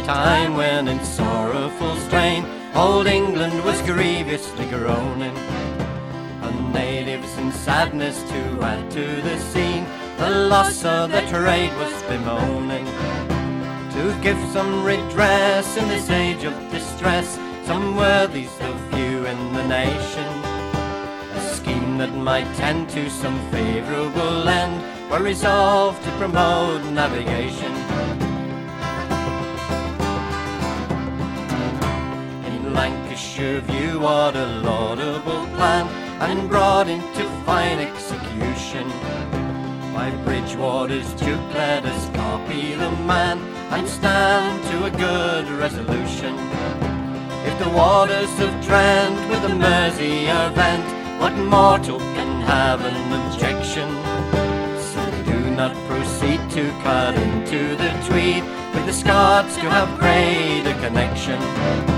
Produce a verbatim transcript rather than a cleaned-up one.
time when in sorrowful strain old England was grievously groaning, and natives in sadness to add to the scene the loss of their trade was bemoaning. To give some redress in this age of distress, some worthies though few in the nation, a scheme that might tend to some favourable end, were resolved to promote navigation. In Lancashire view what a laudable plan, and brought into fine execution by Bridgewater's Duke. Let us copy the man and stand to a good resolution. If the waters of Trent with the Mersey are vent, what mortal can have an objection? So do not proceed to cut into the Tweed, with the Scots to have greater connection.